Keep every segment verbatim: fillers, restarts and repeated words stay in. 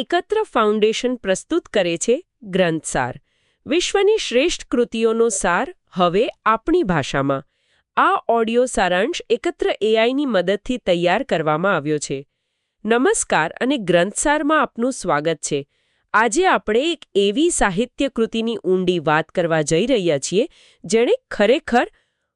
એકત્ર ફાઉન્ડેશન પ્રસ્તુત કરે છે ગ્રંથસાર, વિશ્વની શ્રેષ્ઠ કૃતિઓનો સાર હવે આપણી ભાષામાં. આ ઓડિયો સારાંશ એકત્ર એઆઈની મદદથી તૈયાર કરવામાં આવ્યો છે. નમસ્કાર અને ગ્રંથસારમાં આપનું સ્વાગત છે. આજે આપણે એક એવી સાહિત્ય કૃતિની ઊંડી વાત કરવા જઈ રહ્યા છીએ જેણે ખરેખર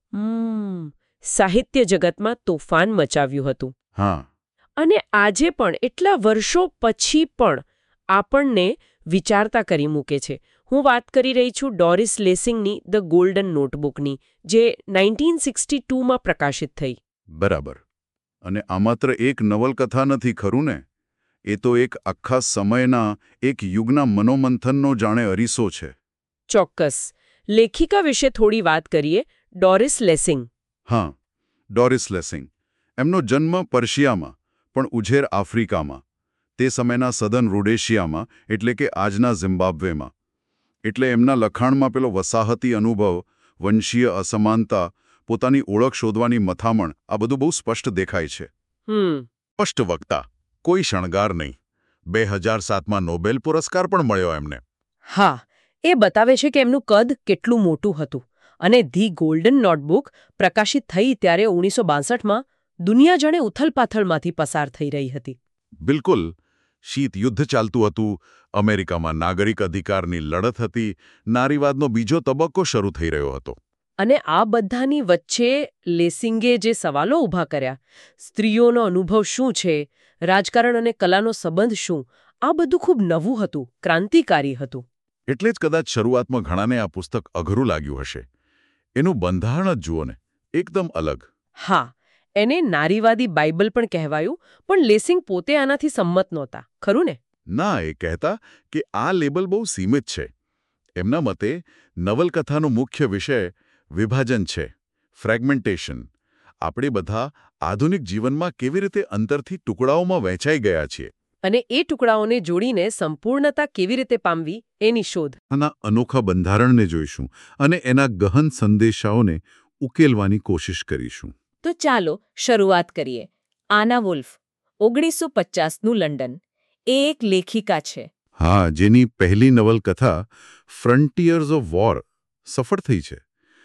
સાહિત્ય જગતમાં તોફાન મચાવ્યું હતું. હા. અને આજે પણ એટલા વર્ષો પછી પણ આપણને વિચારતા કરી મૂકે છે. હું વાત કરી રહી છું ડોરિસ લેસિંગની ધ ગોલ્ડન નોટબુકની, જે નાઇન્ટીન સિક્સટી ટુમાં પ્રકાશિત થઈ. બરાબર. અને આ માત્ર એક નવલકથા નથી, ખરું ને? એ તો એક આખા સમયના, એક યુગના મનોમંથનનો જાણે અરીસો છે. ચોક્કસ. લેખિકા વિશે થોડી વાત કરીએ. Doris Lessing. હા, ડોરિસ લેસિંગ. એમનો જન્મ પર્શિયામાં પણ ઉછેર આફ્રિકામાં, તે સમયના સદન રોડેશિયામાં, એટલે કે આજના ઝિમ્બાબ્વેમાં. એટલે એમના લખાણમાં પેલો વસાહતી અનુભવ, વંશીય અસમાનતા, પોતાની ઓળખ શોધવાની મથામણ, આ બધું બહુ સ્પષ્ટ દેખાય છે. હમ સ્પષ્ટ વક્તા, કોઈ શણગાર નહીં. બે હજાર સાતમાં નોબેલ પુરસ્કાર પણ મળ્યો એમને. હા, એ બતાવે છે કે એમનું કદ કેટલું મોટું હતું. અને ધી ગોલ્ડન નોટબુક પ્રકાશિત થઈ ત્યારે ઓગણીસો બાસઠમાં દુનિયા જાણે ઉથલપાથલમાંથી પસાર થઈ રહી હતી. બિલકુલ. શીત યુદ્ધ ચાલતું હતું, અમેરિકામાં નાગરિક અધિકારની લડત હતી, નારીવાદનો બીજો તબક્કો શરૂ થઈ રહ્યો હતો. અને આ બધાની વચ્ચે લેસિંગે જે સવાલો ઊભા કર્યા, સ્ત્રીઓનો અનુભવ શું છે, રાજકારણ અને કલાનો સંબંધ શું, આ બધું ખૂબ નવું હતું, ક્રાંતિકારી હતું. એટલે જ કદાચ શરૂઆતમાં ઘણાને આ પુસ્તક અઘરું લાગ્યું હશે. એનું બંધારણ જ જુઓ ને, એકદમ અલગ. હા, એને નારીવાદી બાઇબલ પણ કહેવાયું, પણ લેસિંગ પોતે આનાથી સંમત નહોતા, ખરું ને? ના, એ કહેતા કે આ લેબલ બહુ સીમિત છે. એમના મતે નવલકથાનો મુખ્ય વિષય વિભાજન છે, ફ્રેગમેન્ટેશન. આપણે બધા આધુનિક જીવનમાં કેવી રીતે અંતરથી ટુકડાઓમાં વહેંચાઈ ગયા છીએ. અને એ ટુકડાઓને જોડીને સંપૂર્ણતા કેવી રીતે પામવી, એની શોધ. આના અનોખા બંધારણને જોઈશું અને એના ગહન સંદેશાઓને ઉકેલવાની કોશિશ કરીશું. તો ચાલો શરૂઆત કરીએ. આના વુલ્ફ, ઓગણીસો પચાસનું લંડન. એ એક લેખિકા છે. હા, જેની પહેલી નવલકથા ફ્રન્ટિયર્સ ઓફ વોર સફળ થઈ છે.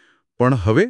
પણ હવે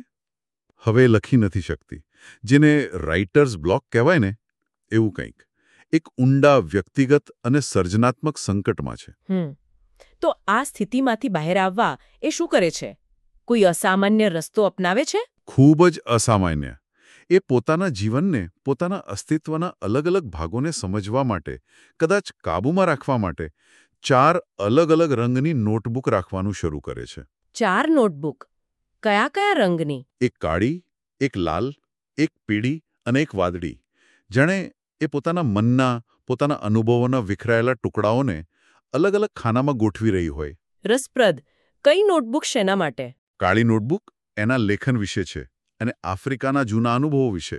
હવે લખી નથી શકતી. જેને રાઇટર્સ બ્લોક કહેવાય ને, એવું કંઈક. એક ઊંડા વ્યક્તિગત અને સર્જનાત્મક સંકટમાં છે. હમ તો આ સ્થિતિમાંથી બહાર આવવા એ શું કરે છે? કોઈ અસામાન્ય રસ્તો અપનાવે છે? ખૂબ જ અસામાન્ય. એ પોતાના જીવનને, પોતાના અસ્તિત્વના અલગ અલગ ભાગોને સમજવા માટે, કદાચ કાબૂમાં રાખવા માટે, ચાર અલગ અલગ રંગની નોટબુક રાખવાનું શરૂ કરે છે. ચાર નોટબુક? કયા કયા રંગની? એક કાળી, એક લાલ, એક પીળી અને એક વાદળી. જાણે એ પોતાના મનના, પોતાના અનુભવોના વિખરાયેલા ટુકડાઓને અલગ અલગ ખાનામાં ગોઠવી રહી હોય. રસપ્રદ. કઈ નોટબુક શેના માટે? કાળી નોટબુક એના લેખન વિશે છે અને આફ્રિકાના જૂના અનુભવો વિશે.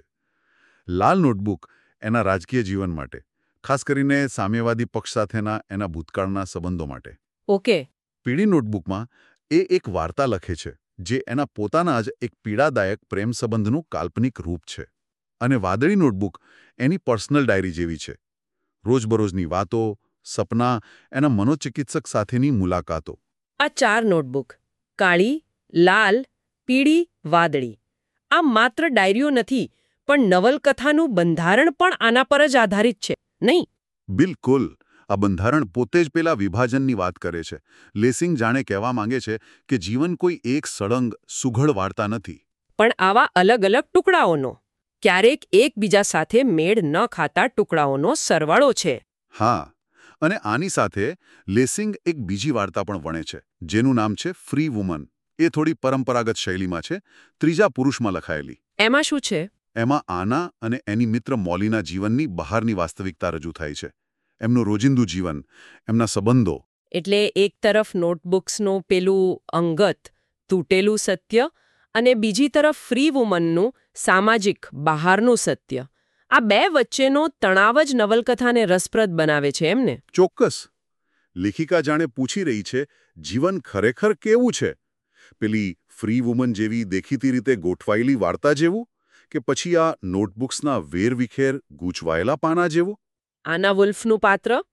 લાલ નોટબુક એના રાજકીય જીવન માટે, ખાસ કરીને સામ્યવાદી પક્ષ સાથેના એના ભૂતકાળના સંબંધો માટે. ઓકે. પીળી નોટબુકમાં એ એક વાર્તા લખે છે, જે એના પોતાના જ એક પીડાદાયક પ્રેમ સંબંધનું કાલ્પનિક રૂપ છે. અને વાદળી નોટબુક એની પર્સનલ ડાયરી જેવી છે. રોજબરોજની વાતો, સપના, એના મનોચિકિત્સક સાથેની મુલાકાતો. આ ચાર નોટબુક, કાળી, લાલ, પીળી, વાદળી, આ માત્ર ડાયરીઓ નથી, પણ નવલકથાનું બંધારણ પણ આના પર જ આધારિત છે, નહીં? બિલકુલ. આ બંધારણ પોતે જ પેલા વિભાજનની વાત કરે છે. લેસિંગ જાણે કહેવા માંગે છે કે જીવન કોઈ એક સળંગ, સુઘડ વાર્તા નથી, પણ આવા અલગ અલગ ટુકડાઓનો, ક્યારેક એકબીજા સાથે મેળ ન ખાતા ટુકડાઓનો સરવાળો છે. હા. અને આની સાથે લેસિંગ એક બીજી વાર્તા પણ વણે છે, જેનું નામ છે ફ્રી વુમન. એ થોડી પરંપરાગત શૈલીમાં છે, ત્રીજા પુરુષમાં લખાયેલી. એમાં શું છે? એમાં આના અને એની મિત્ર મોલીના જીવનની બહારની વાસ્તવિકતા રજૂ થાય છે. એમનું રોજિંદુ જીવન, એમના સંબંધો. એટલે એક તરફ નોટબુક્સનું પેલું અંગત, તૂટેલું સત્ય, અને બીજી તરફ ફ્રી વુમનનું સામાજિક, બહારનું સત્ય. આ બે વચ્ચેનો તણાવ જ નવલકથાને રસપ્રદ બનાવે છે, એમને? ચોક્કસ. લેખિકા જાણે પૂછી રહી છે, જીવન ખરેખર કેવું છે? પેલી ફ્રી વુમન જેવી દેખીતી રીતે ગોઠવાયેલી વાર્તા જેવું, કે પછી આ નોટબુક્સના વેરવિખેર ગૂંચવાયેલા પાના જેવું? આના વુલ્ફનું પાત્ર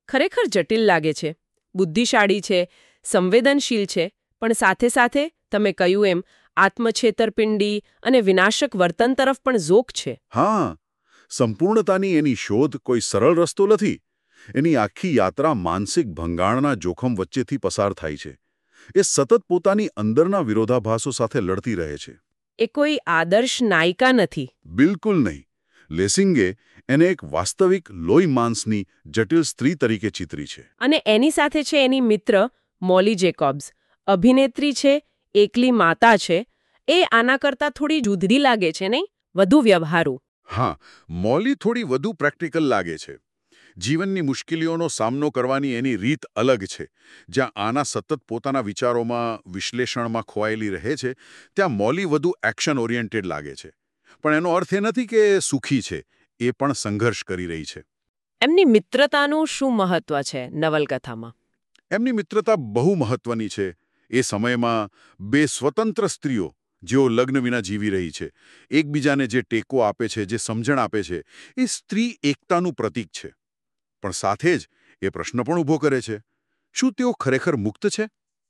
ખરેખર જટિલ લાગે છે. બુદ્ધિશાળી છે, સંવેદનશીલ છે, પણ સાથે સાથે તમે કહ્યું એમ આત્મછેતરપિંડી અને વિનાશક વર્તન તરફ પણ ઝોક છે. હા, સંપૂર્ણતાની એની શોધ કોઈ સરળ રસ્તો નથી. એની આખી યાત્રા માનસિક ભંગાણના જોખમ વચ્ચેથી પસાર થાય છે. એ સતત પોતાની અંદરના વિરોધાભાસો સાથે લડતી રહે છે. એ કોઈ આદર્શ નાયિકા નથી. બિલકુલ નહીં. લેસિંગે એને એક વાસ્તવિક લોહી માંસની જટિલ સ્ત્રી તરીકે ચિતરી છે. અને એની સાથે છે એની મિત્ર મોલી જેકોબ્સ. અભિનેત્રી છે, એકલી માતા છે. એ આના કરતાં થોડી જુદડી લાગે છે નહીં? વધુ વ્યવહારુ. હા, મોલી થોડી વધુ પ્રેક્ટિકલ લાગે છે. જીવનની મુશ્કેલીઓનો સામનો કરવાની એની રીત અલગ છે. જ્યાં આના સતત પોતાના વિચારોમાં, વિશ્લેષણમાં ખોવાયેલી રહે છે, ત્યાં મોલી વધુ એક્શન ઓરિએન્ટેડ લાગે છે. પણ એનો અર્થ એ નથી કે સુખી છે. એ પણ સંઘર્ષ કરી રહી છે. એમની મિત્રતાનું શું મહત્વ છે નવલકથામાં? એમની મિત્રતા બહુ મહત્વની છે. એ સમયમાં બે સ્વતંત્ર સ્ત્રીઓ જેઓ લગ્ન વિના જીવી રહી છે, એકબીજાને જે ટેકો આપે છે, જે સમજણ આપે છે, એ સ્ત્રી એકતાનું પ્રતીક છે. પણ સાથે જ એ પ્રશ્ન પણ ઊભો કરે છે, શું તેઓ ખરેખર મુક્ત છે?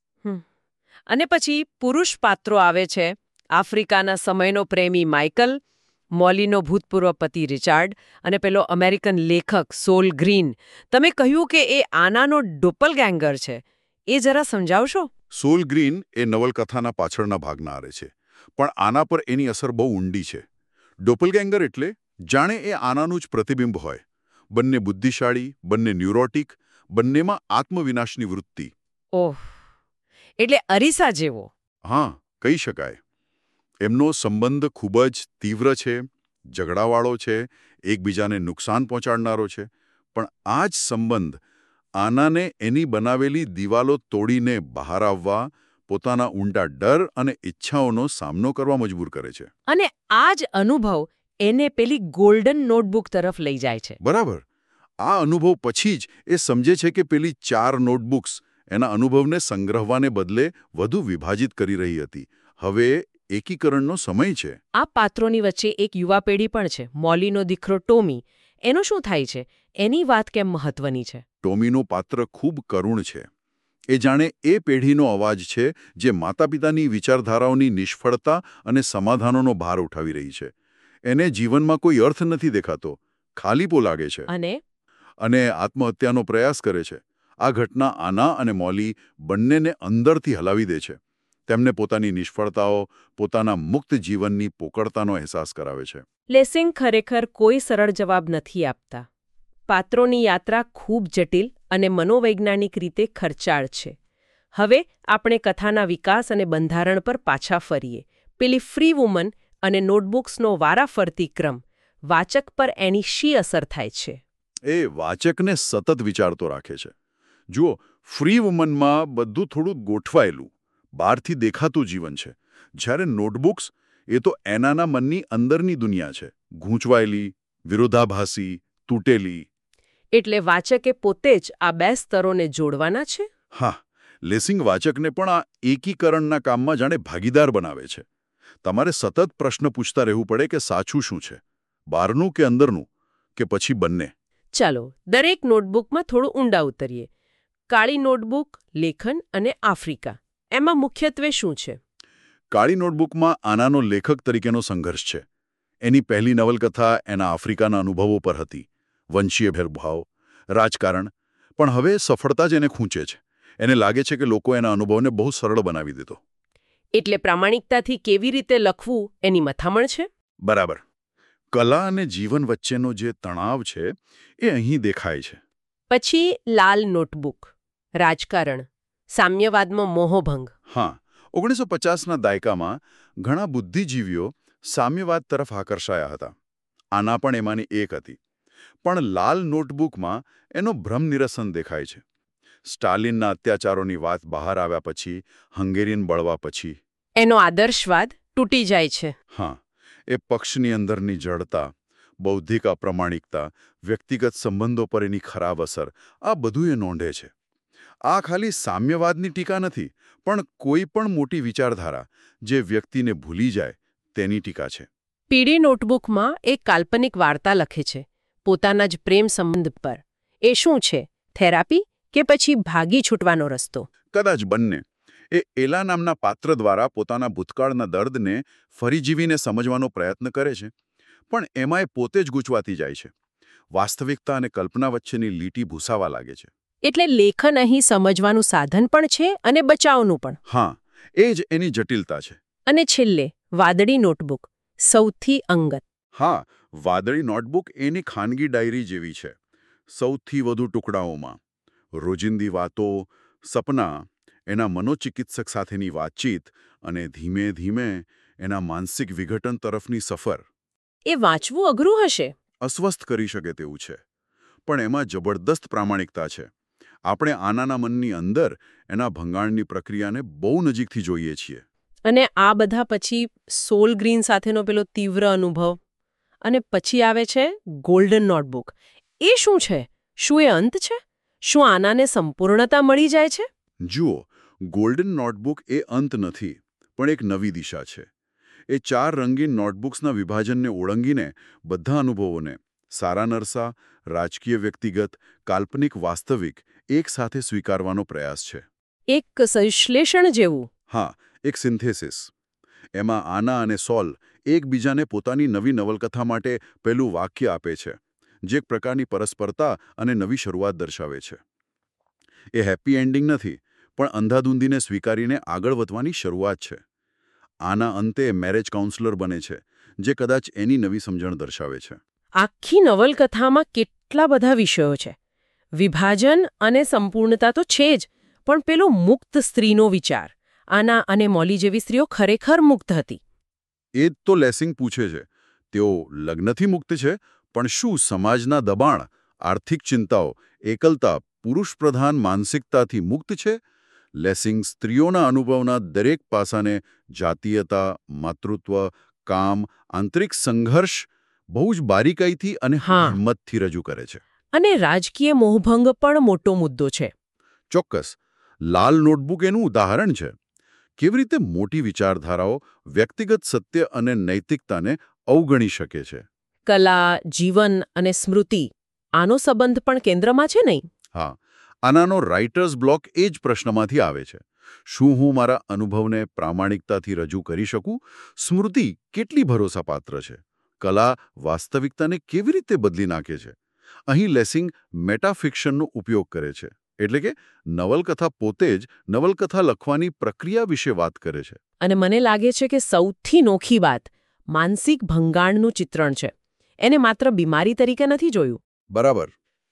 અને પછી પુરુષ પાત્રો આવે છે. આફ્રિકાના સમયનો પ્રેમી માઇકલ, મોલીનો ભૂતપૂર્વ પતિ રિચાર્ડ અને પેલો અમેરિકન લેખક સોલ ગ્રીન. તમે કહ્યું કે એ આનાનો ડોપલગેંગર છે. એ જરા સમજાવશો? સોલ ગ્રીન એ નવલકથાના પાછળના ભાગના આરે છે, પણ આના પર એની અસર બહુ ઊંડી છે. ડોપલગેંગર એટલે જાણે એ આનાનું જ પ્રતિબિંબ હોય. બંને બુદ્ધિશાળી, બંને ન્યુરોટિક, બંનેમાં આત્મવિનાશની વૃત્તિ. ઓહ, એટલે અરીસા જેવો. હા, કહી શકાય. એમનો સંબંધ ખૂબ જ તીવ્ર છે, ઝઘડાવાળો છે, એકબીજાને નુકસાન પહોંચાડનારો છે. પણ આ જ સંબંધ આનાને એની બનાવેલી દિવાલો તોડીને બહાર આવવા, પોતાના ઊંડા ડર અને ઈચ્છાઓનો સામનો કરવા મજબૂર કરે છે. અને આ જ અનુભવ એને પેલી ગોલ્ડન નોટબુક તરફ લઈ જાય છે. બરાબર. આ અનુભવ પછી જ એ સમજે છે કે પેલી ચાર નોટબુક્સ એના અનુભવને સંગ્રહવાને બદલે વધુ વિભાજિત કરી રહી હતી. હવે એકીકરણનો સમય છે. આ પાત્રોની વચ્ચે એક યુવા પેઢી પણ છે, મોલીનો દીકરો ટોમી. એનું શું થાય છે? એની વાત કેમ મહત્વની છે? ટોમીનું પાત્ર ખૂબ કરુણ છે. એ જાણે એ પેઢીનો અવાજ છે જે માતાપિતાની વિચારધારાઓની નિષ્ફળતા અને સમાધાનોનો ભાર ઉઠાવી રહી છે. એને જીવનમાં કોઈ અર્થ નથી દેખાતો, ખાલીપો લાગે છે. અને અને આત્મહત્યાનો પ્રયાસ કરે છે. આ ઘટના આના અને મોલી બંનેને અંદરથી હલાવી દે છે. તેમને પોતાની નિષ્ફળતાઓ, પોતાના મુક્ત જીવનની પોકળતાનો અહેસાસ કરાવે છે. લેસિંગ ખરેખર કોઈ સરળ જવાબ નથી આપતા. પાત્રોની યાત્રા ખૂબ જટિલ અને મનોવૈજ્ઞાનિક રીતે ખર્ચાળ છે. હવે આપણે કથાના વિકાસ અને બંધારણ પર પાછા ફરીએ. પેલી ફ્રી વુમન અને નોટબુક્સનો વારાફરતી ક્રમ, વાચક પર એની શી અસર થાય છે? એ વાચકને સતત વિચારતો રાખે છે. જુઓ, ફ્રી વુમનમાં બધું થોડું ગોઠવાયેલું, બહારથી દેખાતું જીવન છે. જ્યારે નોટબુક્સ એ તો એનાના મનની અંદરની દુનિયા છે, ગૂંચવાયેલી, વિરોધાભાસી, તૂટેલી. એટલે વાચકે પોતે જ આ બે સ્તરોને જોડવાના છે? હા, લેસિંગ વાચકને પણ આ એકીકરણના કામમાં જાણે ભાગીદાર બનાવે છે. તમારે સતત પ્રશ્ન પૂછતા રહેવું પડે કે સાચું શું છે, બહારનું કે અંદરનું, કે પછી બંને? ચાલો દરેક નોટબુકમાં થોડું ઊંડા ઉતરીએ. કાળી નોટબુક, લેખન અને આફ્રિકા, એમાં મુખ્યત્વે શું છે? કાળી નોટબુકમાં આનાનો લેખક તરીકેનો સંઘર્ષ છે. એની પહેલી નવલકથા એના આફ્રિકાના અનુભવો પર હતી. વંશીય ભેદભાવ, રાજકારણ. પણ હવે સફળતા જ એને ખૂંચે છે. એને લાગે છે કે લોકો એના અનુભવને બહુ સરળ બનાવી દીધો. એટલે પ્રામાણિકતાથી કેવી રીતે લખવું એની મથામણ છે? બરાબર. કલા અને જીવન વચ્ચેનો જે તણાવ છે એ અહીં દેખાય છે. પછી લાલ નોટબુક, રાજકારણ, સામ્યવાદમાં મોહભંગ. હા, ઓગણીસો પચાસના દાયકામાં ઘણા બુદ્ધિજીવીઓ સામ્યવાદ તરફ આકર્ષાયા હતા. આના પણ એમાંની એક હતી. પણ લાલ નોટબુકમાં એનો ભ્રમ નિરસન દેખાય છે. સ્ટાલિનના અત્યાચારોની વાત બહાર આવ્યા પછી, હંગેરીન બળવા પછી એનો આદર્શવાદ તૂટી જાય છે. હા, એ પક્ષની અંદરની જડતા, બૌદ્ધિક અપ્રમાણિકતા, વ્યક્તિગત સંબંધો પર એની ખરાબ અસર, આ બધું એ નોંધે છે. આ ખાલી સામ્યવાદની ટીકા નથી, પણ કોઈ પણ મોટી વિચારધારા જે વ્યક્તિને ભૂલી જાય તેની ટીકા છે. પીળી નોટબુકમાં એક કાલ્પનિક વાર્તા લખે છે, પોતાના જ પ્રેમ સંબંધ પર. એ શું છે? થેરાપી કે પછી ભાગી છૂટવાનો રસ્તો? કદાચ બંને. એ એલા નામના પાત્ર દ્વારા પોતાના ભૂતકાળના દર્દને ફરી જીવીને સમજવાનો પ્રયત્ન કરે છે, પણ એમાં એ પોતે જ ગૂંચવાતી જાય છે. વાસ્તવિકતા અને કલ્પના વચ્ચેની લીટી ભૂસાવા લાગે છે. એટલે લેખન અહીં સમજવાનું સાધન પણ છે અને બચાવનું પણ. હા, એ જ એની જટિલતા છે. અને છેલ્લે વાદળી નોટબુક, સૌથી અંગત. હા, વાદળી નોટબુક એની ખાનગી ડાયરી જેવી છે. સૌથી વધુ ટુકડાઓમાં રોજિંદી વાતો, સપના, એના મનોચિકિત્સક સાથેની વાતચીત અને ધીમે ધીમે એના માનસિક વિઘટન તરફની સફર. એ વાંચવું અઘરું હશે. અસ્વસ્થ કરી શકે તેવું છે, પણ એમાં જબરદસ્ત પ્રામાણિકતા છે. આપણે આનાના મનની અંદર એના ભંગાણની પ્રક્રિયાને બહુ નજીકથી જોઈએ છીએ. અને આ બધા પછી સોલ ગ્રીન સાથેનો પેલો તીવ્ર અનુભવ. અને પછી આવે છે ગોલ્ડન નોટબુક. એ શું છે? શું એ અંત છે? શું આનાને સંપૂર્ણતા મળી જાય છે? જુઓ, ગોલ્ડન નોટબુક એ અંત નથી, પણ એક નવી દિશા છે. એ ચાર રંગીન નોટબુક્સના વિભાજનને ઓળંગીને બધા અનુભવોને, સારા નરસા, રાજકીય વ્યક્તિગત, કાલ્પનિક વાસ્તવિક, એક સાથે સ્વીકારવાનો પ્રયાસ છે. એક સંશ્લેષણ જેવું. હા, એક સિન્થેસિસ. એમાં આના અને સોલ એકબીજાને પોતાની નવી નવલકથા માટે પહેલું વાક્ય આપે છે, જે એક પ્રકારની પરસ્પરતા અને નવી શરૂઆત દર્શાવે છે. એ હેપી એન્ડિંગ નથી, પણ અંધાધૂંધીને સ્વીકારીને આગળ વધવાની શરૂઆત છે. આના અંતે મેરેજ કાઉન્સલર બને છે, જે કદાચ એની નવી સમજણ દર્શાવે છે. આખી નવલકથામાં કેટલા બધા વિષયો છે. વિભાજન અને સંપૂર્ણતા તો છે જ, પણ પેલો મુક્ત સ્ત્રીનો વિચાર. આના અને મોલી જેવી સ્ત્રીઓ ખરેખર મુક્ત હતી. એ જ તો લેસિંગ પૂછે છે. તેઓ લગ્નથી મુક્ત છે, પણ શું સમાજના દબાણ, આર્થિક ચિંતાઓ, એકલતા, પુરુષ પ્રધાન માનસિકતાથી મુક્ત છે? લેસિંગ સ્ત્રીઓના અનુભવના દરેક પાસાને જાતીયતા, માતૃત્વ, કામ, આંતરિક સંઘર્ષ બહુ જ બારીકાઈથી અને હા. હિંમતથી રજૂ કરે છે. અને રાજકીય મોહભંગ પણ મોટો મુદ્દો છે. ચોક્કસ. લાલ નોટબુક એનું ઉદાહરણ છે. કેવી રીતે મોટી વિચારધારાઓ વ્યક્તિગત સત્ય અને નૈતિકતાને અવગણી શકે છે. કલા, જીવન અને સ્મૃતિ, આનો સંબંધ પણ કેન્દ્રમાં છે નહીં? હા, આનાનો રાઇટર્સ બ્લોક એ જ પ્રશ્નમાંથી આવે છે. શું હું મારા અનુભવને પ્રામાણિકતાથી રજૂ કરી શકું? સ્મૃતિ કેટલી ભરોસાપાત્ર છે? કલા વાસ્તવિકતાને કેવી રીતે બદલી નાખે છે? અહીં લેસિંગ મેટાફિક્શનનો ઉપયોગ કરે છે. એટલે કે નવલકથા પોતે જ નવલકથા લખવાની પ્રક્રિયા વિશે વાત કરે છે. અને મને લાગે છે કે સૌથી નોખી વાત માનસિક ભંગાણનું ચિત્રણ છે. એને માત્ર બીમારી તરીકે નથી જોયું. બરાબર.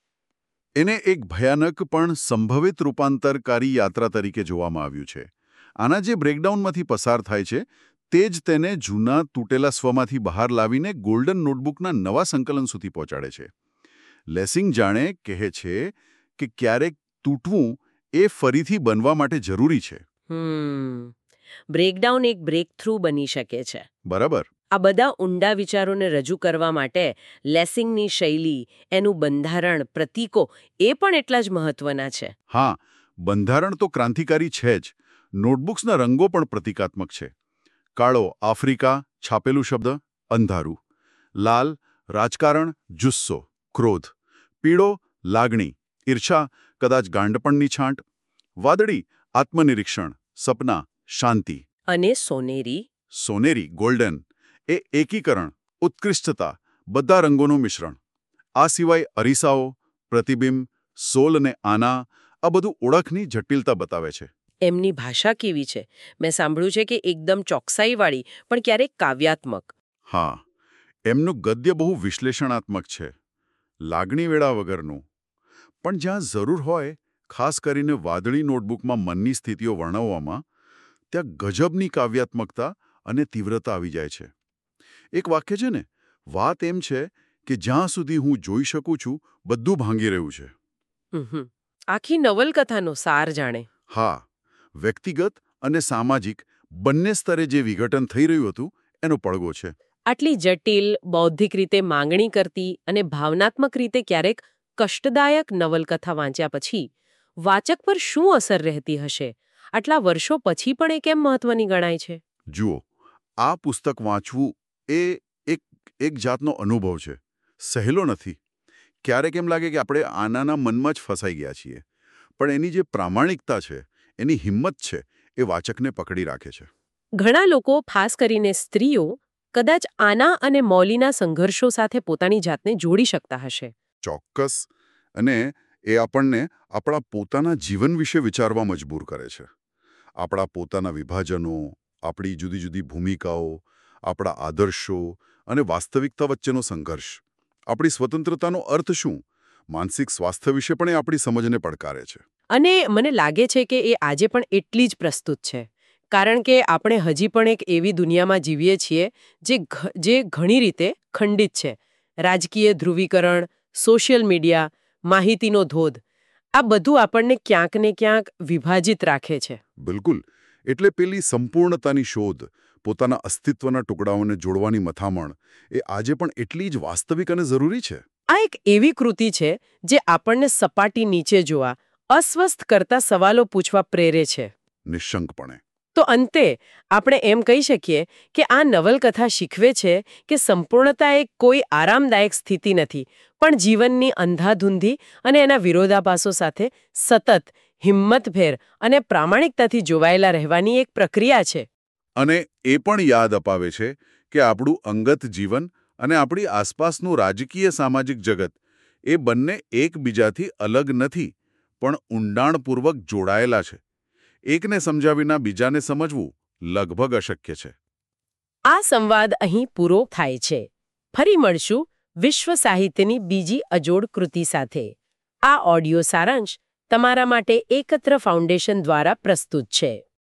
એને એક ભયાનક પણ સંભવિત રૂપાંતરકારી યાત્રા તરીકે જોવામાં આવ્યું છે. આના જે બ્રેકડાઉનમાંથી પસાર થાય છે, તે જ તેને જૂના તૂટેલા સ્વમાંથી બહાર લાવીને ગોલ્ડન નોટબુકના નવા સંકલન સુધી પહોંચાડે છે. લેસિંગ જાણે કહે છે કે ક્યારેક તૂટવું એ ફરીથી બનવા માટે જરૂરી છે. હમ બ્રેકડાઉન એક બ્રેક થ્રુ બની શકે છે. બરાબર. આ બધા ઊંડા વિચારોને રજૂ કરવા માટે લેસિંગની શૈલી, એનું બંધારણ, પ્રતીકો એ પણ એટલા જ મહત્વના છે. હા, બંધારણ તો ક્રાંતિકારી છે જ. નોટબુક્સના રંગો પણ પ્રતિકાત્મક છે. કાળો આફ્રિકા, છાપેલું શબ્દ, અંધારું. લાલ રાજકારણ, જુસ્સો, ક્રોધ. પીળો લાગણી, ઈર્ષા, કદાચ ગાંડપણની છાંટ. વાદળી આત્મનિરીક્ષણ, સપના, શાંતિ. અને સોનેરી? સોનેરી ગોલ્ડન એ એકીકરણ, ઉત્કૃષ્ટતા, બધા રંગોનું મિશ્રણ. આ સિવાય અરીસાઓ, પ્રતિબિંબ, સોલ અને આના, આ બધું ઓળખની જટિલતા બતાવે છે. એમની ભાષા કેવી છે? મેં સાંભળ્યું છે કે એકદમ ચોકસાઈવાળી, પણ ક્યારેક કાવ્યાત્મક. હા, એમનું ગદ્ય બહુ વિશ્લેષણાત્મક છે, લાગણીવેળા વગરનું. પણ જ્યાં જરૂર હોય, ખાસ કરીને વાદળી નોટબુકમાં મનની સ્થિતિઓ વર્ણવવામાં, ત્યાં ગજબની કાવ્યાત્મકતા અને તીવ્રતા આવી જાય છે. એક વાક્ય છે ને, વાત એમ છે કે જ્યાં સુધી હું જોઈ શકું છું, બધું ભાંગી રહ્યું છે. હમ આખી નવલકથાનો સાર જાણે. હા, વ્યક્તિગત અને સામાજિક બંને સ્તરે જે વિઘટન થઈ રહ્યું હતું, એનો પડઘો છે. આટલી જટિલ, બૌદ્ધિક રીતે માંગણી કરતી અને ભાવનાત્મક રીતે ક્યારેક કષ્ટદાયક નવલકથા વાંચ્યા પછી વાચક પર શું અસર રહેતી હશે? આટલા વર્ષો પછી પણ એ કેમ મહત્વની ગણાય છે? જુઓ, આ પુસ્તક વાંચવું એ એક એક જાતનો અનુભવ છે. સહેલો નથી. ક્યારેક એમ લાગે કે આપણે આનાના મનમાં જ ફસાઈ ગયા છીએ, પણ એની જે પ્રામાણિકતા છે, એની હિંમત છે, એ વાચકને પકડી રાખે છે. ઘણા લોકો, ખાસ કરીને સ્ત્રીઓ, કદાચ આના અને મૌલીના સંઘર્ષો સાથે પોતાની જાતને જોડી શકતા હશે. ચોક્કસ. અને એ આપણને આપણા પોતાના જીવન વિશે વિચારવા મજબૂર કરે છે. આપણા પોતાના વિભાજનો, આપણી જુદી જુદી ભૂમિકાઓ, આપણા આદર્શો અને વાસ્તવિકતા વચ્ચેનો સંઘર્ષ, આપણી સ્વતંત્રતાનો અર્થ શું, માનસિક સ્વાસ્થ્ય વિશે પણ એ આપણી સમજને પડકારે છે. અને મને લાગે છે કે એ આજે પણ એટલી જ પ્રસ્તુત છે, કારણ કે આપણે હજી પણ એક એવી દુનિયામાં જીવીએ છીએ જે જે ઘણી રીતે ખંડિત છે. રાજકીય ધ્રુવીકરણ, સોશિયલ મીડિયા, માહિતીનો ધોધ, આ બધું આપણને ક્યાંક ને ક્યાંક વિભાજિત રાખે છે. બિલકુલ. એટલે પેલી સંપૂર્ણતાની શોધ, પોતાના અસ્તિત્વના ટુકડાઓને જોડવાની મથામણ, એ આજે પણ એટલી જ વાસ્તવિક અને જરૂરી છે. આ એક એવી કૃતિ છે જે આપણને સપાટી નીચે જોવા, અસ્વસ્થ કરતા સવાલો પૂછવા પ્રેરે છે. નિઃશંકપણે. તો અંતે આપણે એમ કહી શકીએ કે આ નવલકથા શીખવે છે કે સંપૂર્ણતા એક કોઈ આરામદાયક સ્થિતિ નથી, પણ જીવનની અંધાધૂંધી અને એના વિરોધાભાસો સાથે સતત, હિંમતભેર અને પ્રામાણિકતાથી જોવાયેલા રહેવાની એક પ્રક્રિયા છે. અને એ પણ યાદ અપાવે છે કે આપણું અંગત જીવન અને આપણી આસપાસનું રાજકીય સામાજિક જગત, એ બંને એકબીજાથી અલગ નથી, પણ ઊંડાણપૂર્વક જોડાયેલા છે. એકને સમજ્યા વિના બીજાને સમજવું લગભગ અશક્ય છે. આ સંવાદ અહીં પૂરો થાય છે. ફરી મળશું વિશ્વ સાહિત્યની બીજી અજોડ કૃતિ સાથે. આ ઓડિયો સારાંશ તમારા માટે એકત્ર ફાઉન્ડેશન દ્વારા પ્રસ્તુત છે.